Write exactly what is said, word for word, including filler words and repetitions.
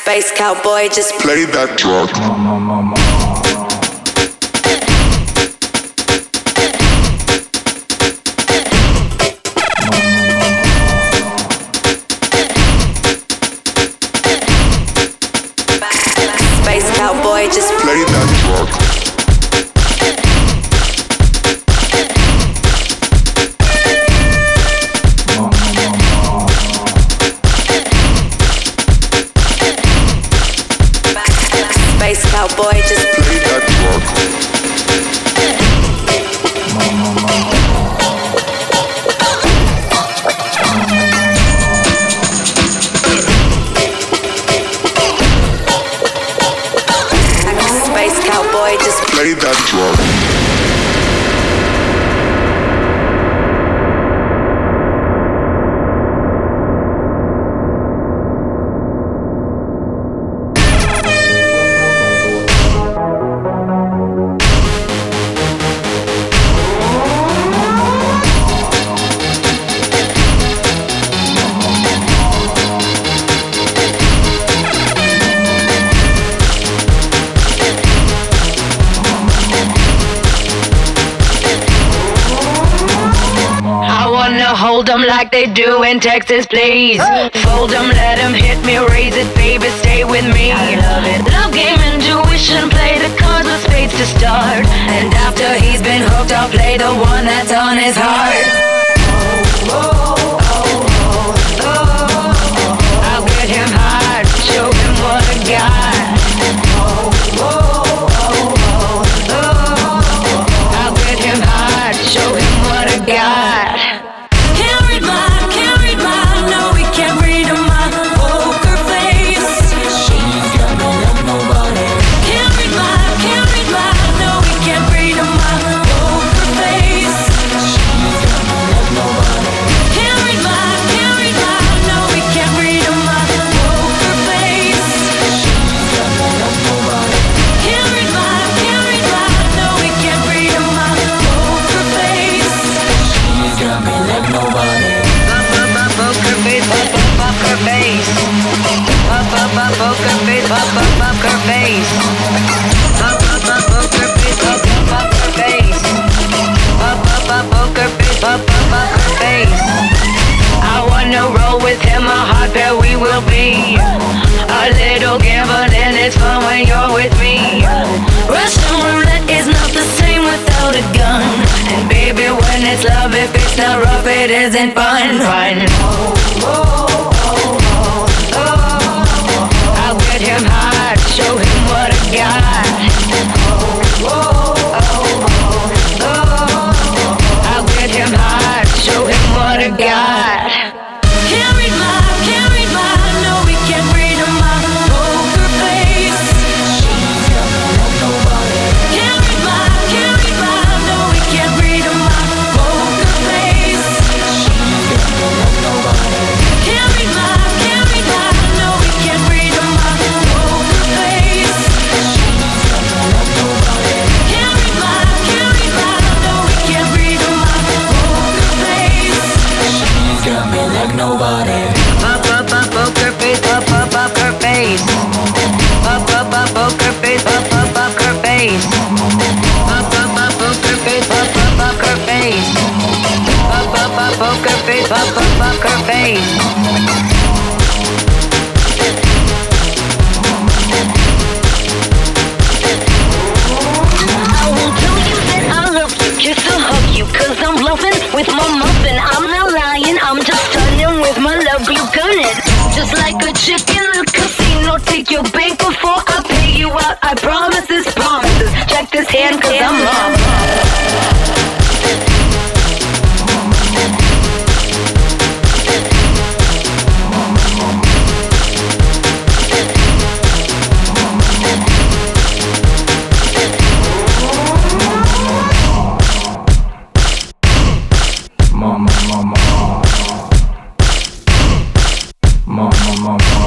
Space cowboy, just play that track. Space cowboy, just play that track. Space cowboy, just play that track. Space cowboy, just play that track. Hold them like they do in Texas, please. Fold them, let them hit me, raise it, baby, stay with me. I love it. Love game, intuition, play the cards with spades to start. And after he's been hooked, I'll play the one that's on his heart. Oh, oh, oh, oh, oh. I'll get him hard, show him what I got. Oh, oh, oh, oh, oh. I'll get him hard, show him what I got. I wanna roll with him, a hot pair we will be. A little gamble and it's fun when you're with me. Russian roulette is not the same without a gun. And baby, when it's love, if it's not rough, it isn't fun. Fun. Oh, oh, oh, oh, oh. I'll get him hard, show him what I got. Oh, oh, oh, oh, oh. I'll get him hard, show him what I got. Can't read my, can't read my, no, we can't read my poker face. She's got me like nobody. Can't read my, can't read my, no, we can't read my poker face. She's got me like nobody. Can't read my, can't read my, no, we can't read my poker face. She's got me like nobody. Can't read my, can't read my, no, we can't read my poker face. She's got me like nobody. Up, up, up, poker face, up, up, up her face. Up, up, up, poker face, up, up, up her face. Up, up, up, poker face, up, up, up her face. Up, up, up, poker face, up, up, up her face. I won't tell you that I love you just to hug you, cause I'm bluffing with my muffin. I'm not lying, I'm just stunning with my love, you got it. Just like a chick in the casino, take your bank before I pay you out. I promise this promises, check this hand cause I'm mom. Mama, mama, mama, mama.